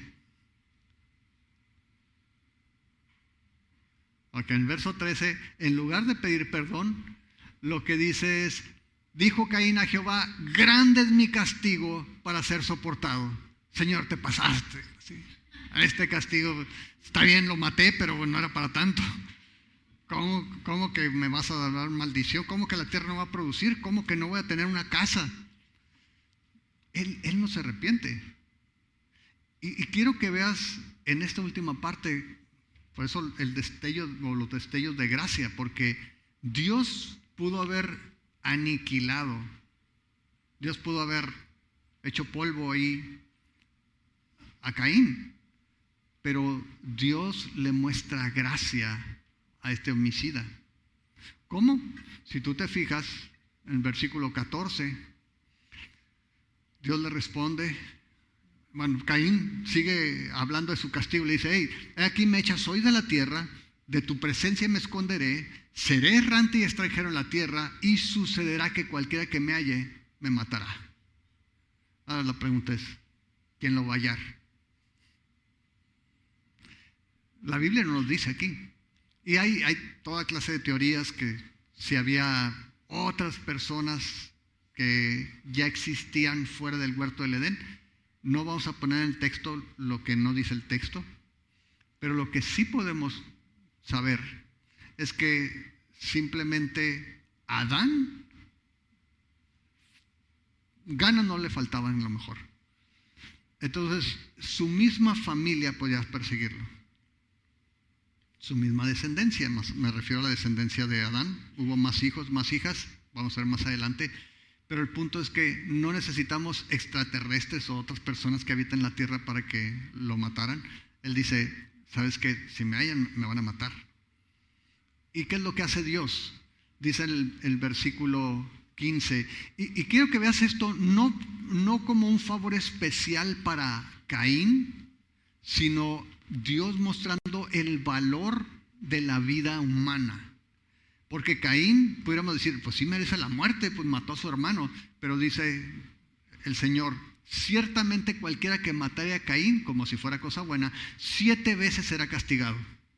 Ok, en el verso 13, en lugar de pedir perdón, lo que dice es, dijo Caín a Jehová, grande es mi castigo para ser soportado. Señor, te pasaste. ¿Sí? A este castigo, está bien, lo maté, pero no era para tanto. ¿Cómo que me vas a dar maldición? ¿Cómo que la tierra no va a producir? ¿Cómo que no voy a tener una casa? Él no se arrepiente. Y quiero que veas en esta última parte, por eso el destello o los destellos de gracia, porque Dios pudo haber aniquilado, Dios pudo haber hecho polvo ahí a Caín, pero Dios le muestra gracia a este homicida. ¿Cómo? Si tú te fijas en el versículo 14, Dios le responde, bueno, Caín sigue hablando de su castigo, le dice, hey, aquí me echas hoy de la tierra, de tu presencia me esconderé, seré errante y extranjero en la tierra, y sucederá que cualquiera que me halle, me matará. Ahora la pregunta es, ¿quién lo va a hallar? La Biblia no nos dice aquí. Y hay toda clase de teorías que si había otras personas que ya existían fuera del huerto del Edén. No vamos a poner en el texto lo que no dice el texto, pero lo que sí podemos saber es que simplemente Adán, ganas no le faltaban a lo mejor. Entonces, su misma familia podía perseguirlo. Su misma descendencia, me refiero a la descendencia de Adán. Hubo más hijos, más hijas, vamos a ver más adelante. Pero el punto es que no necesitamos extraterrestres o otras personas que habitan la tierra para que lo mataran. Él dice, ¿sabes qué? Si me hallan, me van a matar. ¿Y qué es lo que hace Dios? Dice el versículo 15. Y quiero que veas esto no como un favor especial para Caín, sino Dios mostrando el valor de la vida humana. Porque Caín, pudiéramos decir, pues sí merece la muerte, pues mató a su hermano. Pero dice el Señor, ciertamente cualquiera que matara a Caín, como si fuera cosa buena, 7 veces será castigado.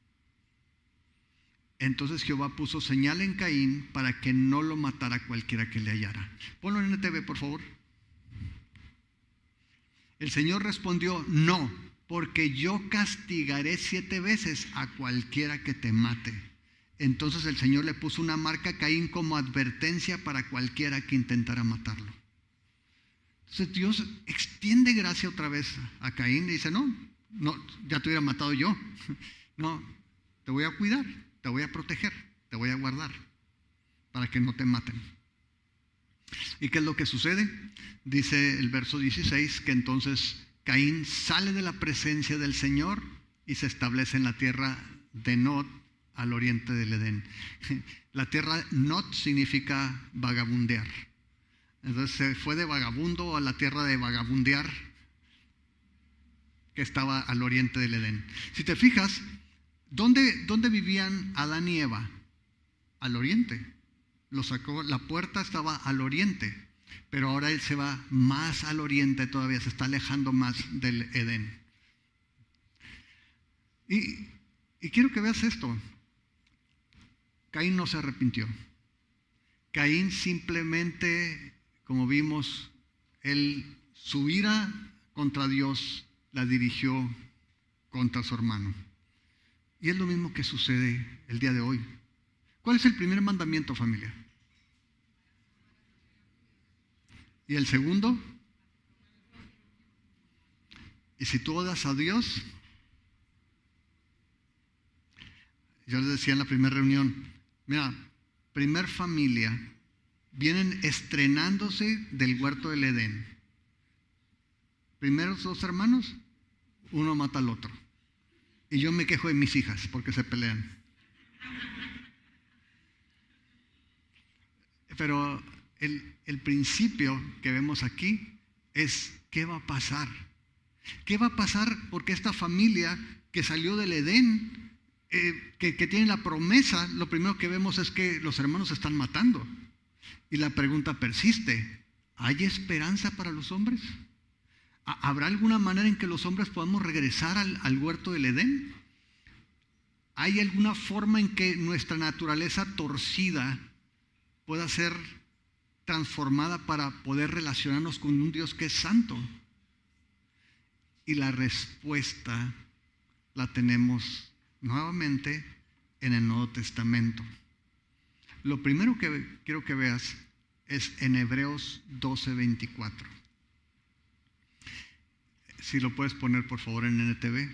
Entonces Jehová puso señal en Caín para que no lo matara cualquiera que le hallara. Ponlo en NTV, por favor. El Señor respondió, no, porque yo castigaré 7 veces a cualquiera que te mate. Entonces el Señor le puso una marca a Caín como advertencia para cualquiera que intentara matarlo. Entonces Dios extiende gracia otra vez a Caín y dice, no, ya te hubiera matado yo. No, te voy a cuidar, te voy a proteger, te voy a guardar para que no te maten. ¿Y qué es lo que sucede? Dice el verso 16 que entonces Caín sale de la presencia del Señor y se establece en la tierra de Nod, al oriente del Edén. La tierra Nod significa vagabundear. Entonces se fue de vagabundo a la tierra de vagabundear, que estaba al oriente del Edén. Si te fijas, ¿dónde vivían Adán y Eva? Al oriente. Lo sacó, la puerta estaba al oriente, pero ahora él se va más al oriente todavía, se está alejando más del Edén. Y quiero que veas esto. Caín no se arrepintió. Caín simplemente, como vimos, su ira contra Dios la dirigió contra su hermano. Y es lo mismo que sucede el día de hoy. ¿Cuál es el primer mandamiento, familia? ¿Y el segundo? Y si tú odias a Dios, yo les decía en la primera reunión, mira, primer familia, vienen estrenándose del huerto del Edén. Primeros 2 hermanos, uno mata al otro. Y yo me quejo de mis hijas porque se pelean. Pero el principio que vemos aquí es ¿qué va a pasar? ¿Qué va a pasar? Porque esta familia que salió del Edén, que tiene la promesa, lo primero que vemos es que los hermanos se están matando. Y la pregunta persiste, ¿hay esperanza para los hombres? ¿Habrá alguna manera en que los hombres podamos regresar al huerto del Edén? ¿Hay alguna forma en que nuestra naturaleza torcida pueda ser transformada para poder relacionarnos con un Dios que es santo? Y la respuesta la tenemos nuevamente en el Nuevo Testamento. Lo primero que quiero que veas es en Hebreos 12:24. Si lo puedes poner por favor en NTV.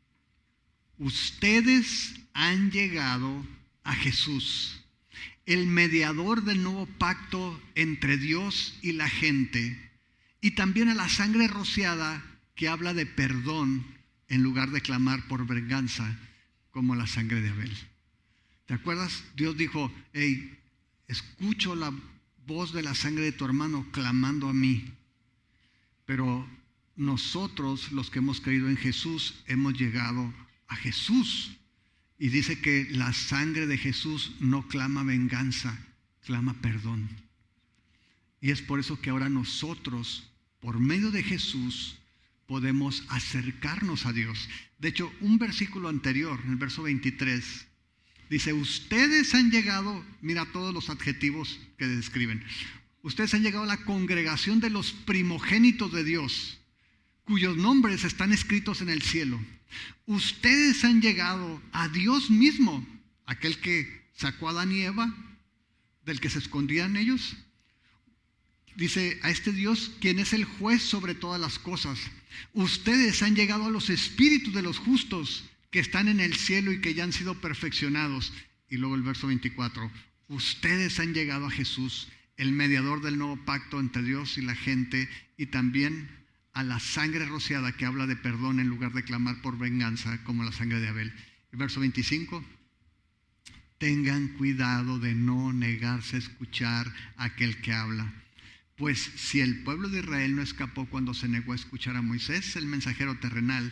Ustedes han llegado a Jesús, el mediador del nuevo pacto entre Dios y la gente, y también a la sangre rociada que habla de perdón en lugar de clamar por venganza como la sangre de Abel. ¿Te acuerdas? Dios dijo, hey, escucho la voz de la sangre de tu hermano clamando a mí. Pero nosotros, los que hemos creído en Jesús, hemos llegado a Jesús. Y dice que la sangre de Jesús no clama venganza, clama perdón. Y es por eso que ahora nosotros, por medio de Jesús, podemos acercarnos a Dios. De hecho, un versículo anterior, en el verso 23, Dice, ustedes han llegado, mira todos los adjetivos que describen. Ustedes han llegado a la congregación de los primogénitos de Dios, cuyos nombres están escritos en el cielo. Ustedes han llegado a Dios mismo, aquel que sacó a Adán y Eva, del que se escondían ellos. Dice, a este Dios, quien es el juez sobre todas las cosas. Ustedes han llegado a los espíritus de los justos que están en el cielo y que ya han sido perfeccionados. Y luego el verso 24, ustedes han llegado a Jesús, el mediador del nuevo pacto entre Dios y la gente, y también a la sangre rociada que habla de perdón en lugar de clamar por venganza como la sangre de Abel. El verso 25, tengan cuidado de no negarse a escuchar a aquel que habla. Pues si el pueblo de Israel no escapó cuando se negó a escuchar a Moisés, el mensajero terrenal,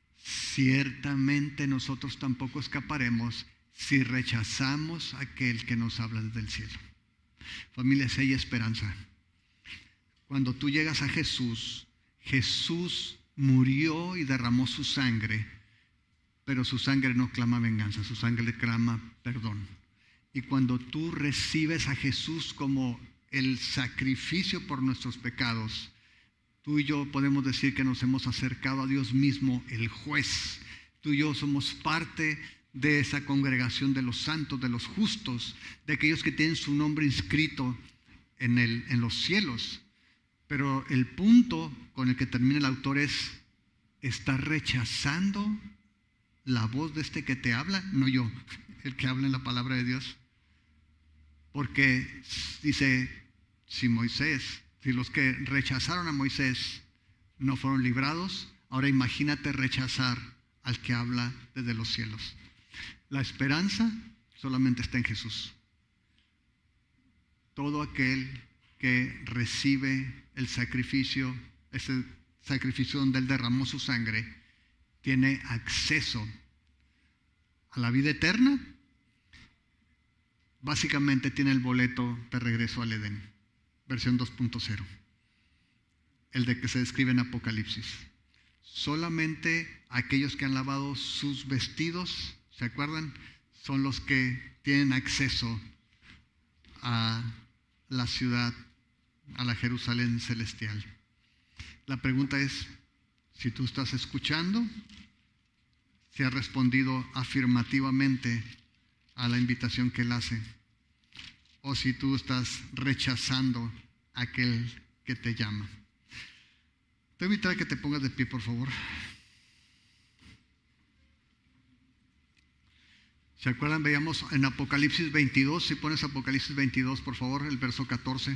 ciertamente nosotros tampoco escaparemos si rechazamos a aquel que nos habla desde el cielo. Familia, si hay esperanza. Cuando tú llegas a Jesús, Jesús murió y derramó su sangre, pero su sangre no clama venganza, su sangre le clama perdón. Y cuando tú recibes a Jesús como el sacrificio por nuestros pecados, tú y yo podemos decir que nos hemos acercado a Dios mismo, el juez. Tú y yo somos parte de esa congregación de los santos, de los justos, de aquellos que tienen su nombre inscrito en los cielos. Pero el punto con el que termina el autor es, ¿estás rechazando la voz de este que te habla? No yo, el que habla en la palabra de Dios. Porque dice, si los que rechazaron a Moisés no fueron librados, ahora imagínate rechazar al que habla desde los cielos. La esperanza solamente está en Jesús. Todo aquel que recibe el sacrificio, ese sacrificio donde Él derramó su sangre, tiene acceso a la vida eterna. Básicamente tiene el boleto de regreso al Edén, versión 2.0, el de que se describe en Apocalipsis. Solamente aquellos que han lavado sus vestidos, ¿se acuerdan? Son los que tienen acceso a la ciudad, a la Jerusalén celestial. La pregunta es, si tú estás escuchando, si has respondido afirmativamente a la invitación que Él hace, o si tú estás rechazando a aquel que te llama. Te voy a invitar a que te pongas de pie, por favor. ¿Se acuerdan? Veíamos en Apocalipsis 22, si pones Apocalipsis 22, por favor, el verso 14.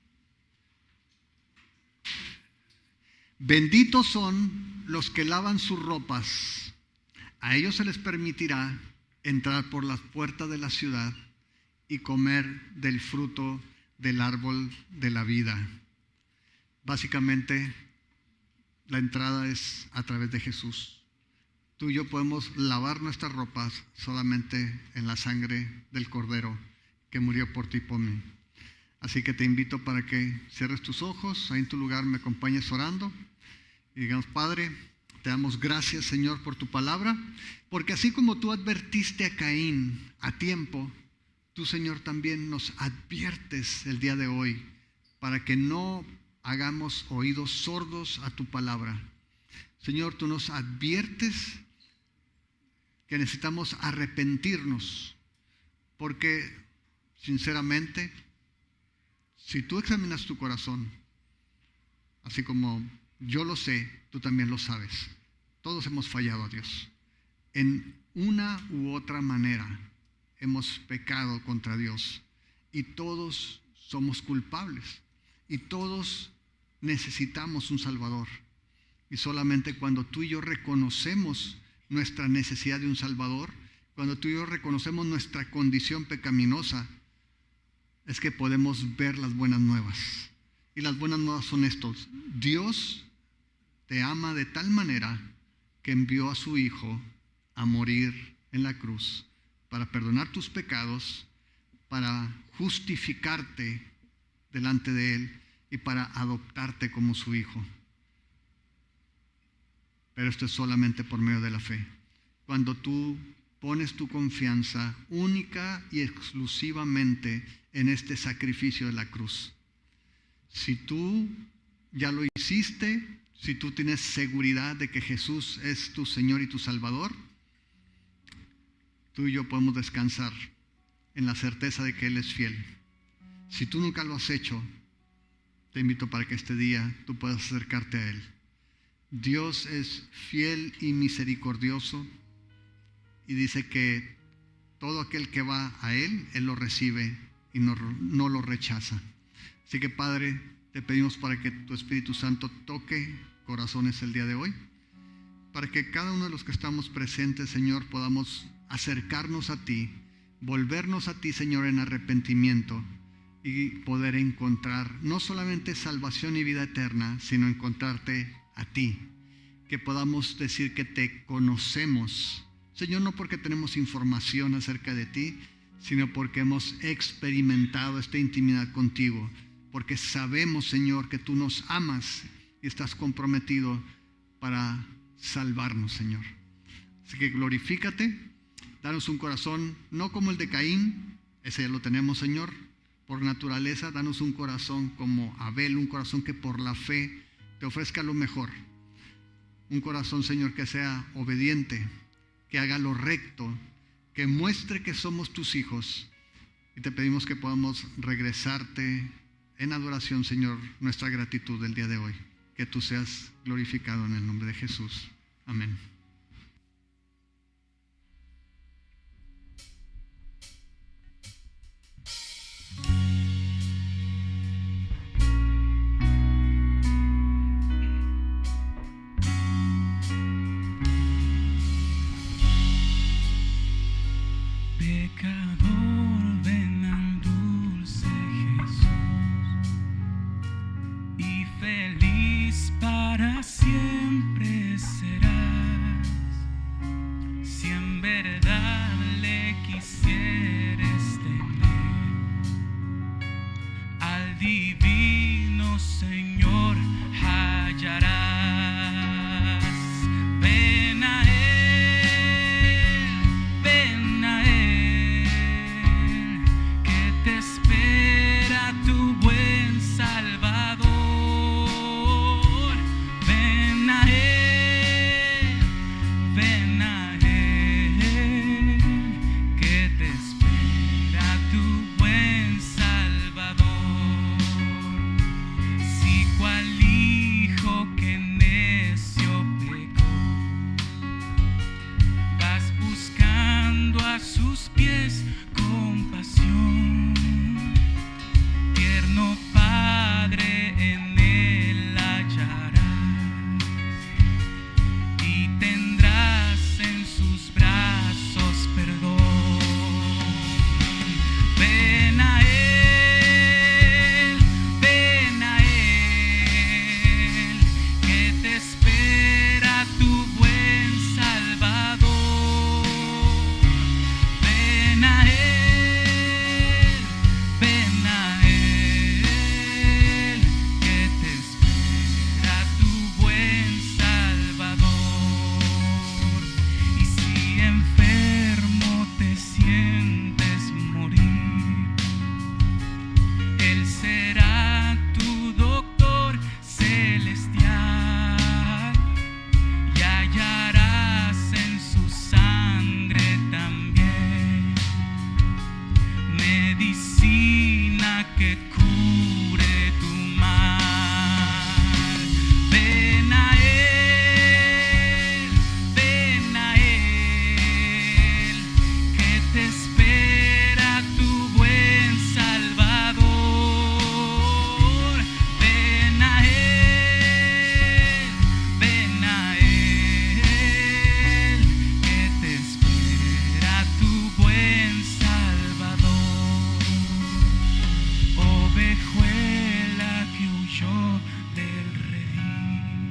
Benditos son los que lavan sus ropas, a ellos se les permitirá entrar por las puertas de la ciudad y comer del fruto del árbol de la vida. Básicamente, la entrada es a través de Jesús. Tú y yo podemos lavar nuestras ropas solamente en la sangre del Cordero que murió por ti y por mí. Así que te invito para que cierres tus ojos, ahí en tu lugar me acompañes orando y digamos: Padre, te damos gracias, Señor, por tu palabra, porque así como tú advertiste a Caín a tiempo, tú, Señor, también nos adviertes el día de hoy para que no hagamos oídos sordos a tu palabra. Señor, tú nos adviertes que necesitamos arrepentirnos, porque sinceramente, si tú examinas tu corazón, así como yo lo sé, tú también lo sabes. Todos hemos fallado a Dios. En una u otra manera hemos pecado contra Dios y todos somos culpables y todos necesitamos un Salvador. Y solamente cuando tú y yo reconocemos nuestra necesidad de un Salvador, cuando tú y yo reconocemos nuestra condición pecaminosa, es que podemos ver las buenas nuevas. Y las buenas nuevas son estos: Dios te ama de tal manera que envió a su Hijo a morir en la cruz para perdonar tus pecados, para justificarte delante de Él y para adoptarte como su Hijo. Pero esto es solamente por medio de la fe. Cuando tú pones tu confianza única y exclusivamente en este sacrificio de la cruz. Si tú ya lo hiciste, si tú tienes seguridad de que Jesús es tu Señor y tu Salvador, tú y yo podemos descansar en la certeza de que Él es fiel. Si tú nunca lo has hecho, te invito para que este día tú puedas acercarte a Él. Dios es fiel y misericordioso y dice que todo aquel que va a Él, Él lo recibe y no lo rechaza. Así que, Padre, te pedimos para que tu Espíritu Santo toque corazones el día de hoy, para que cada uno de los que estamos presentes, Señor, podamos acercarnos a ti, volvernos a ti, Señor, en arrepentimiento y poder encontrar no solamente salvación y vida eterna, sino encontrarte a ti, que podamos decir que te conocemos, Señor, no porque tenemos información acerca de ti, sino porque hemos experimentado esta intimidad contigo, porque sabemos, Señor, que tú nos amas y estás comprometido para salvarnos, Señor. Así que glorifícate, danos un corazón no como el de Caín, ese ya lo tenemos, Señor, por naturaleza. Danos un corazón como Abel, un corazón que por la fe te ofrezca lo mejor, un corazón, Señor, que sea obediente, que haga lo recto, que muestre que somos tus hijos, y te pedimos que podamos regresarte en adoración, Señor, nuestra gratitud del día de hoy. Que tú seas glorificado en el nombre de Jesús. Amén. Pecador, ven al dulce Jesús, y feliz para siempre serás, si en verdad le quisieres tener, al divino Señor hallarás. Ven a sus pies con pasión, tierno Padre en él hallarás, y tendrás en sus brazos perdón. Ven a él, que te espera tu buen Salvador. Medicina que cure tu mal. Ven a él, que te espera tu buen Salvador. Ven a él, que te espera tu buen Salvador. Ovejuela que huyó del redil,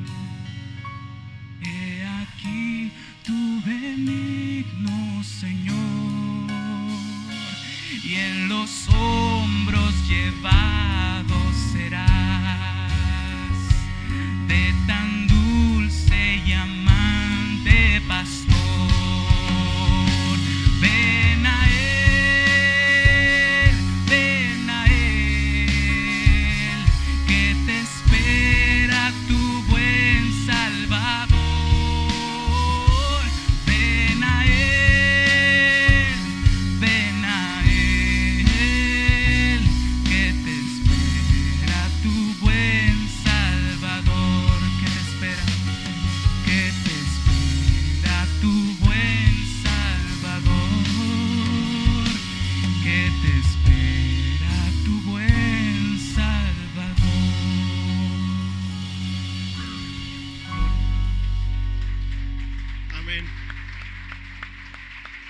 he aquí tu benigno Señor, y en los hombros llevado serás de tan dulce y amante pastor.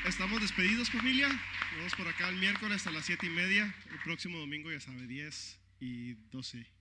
estamos despedidos, familia. Nos vemos por acá el miércoles a las 7:30. El próximo domingo, ya sabe, 10 y 12.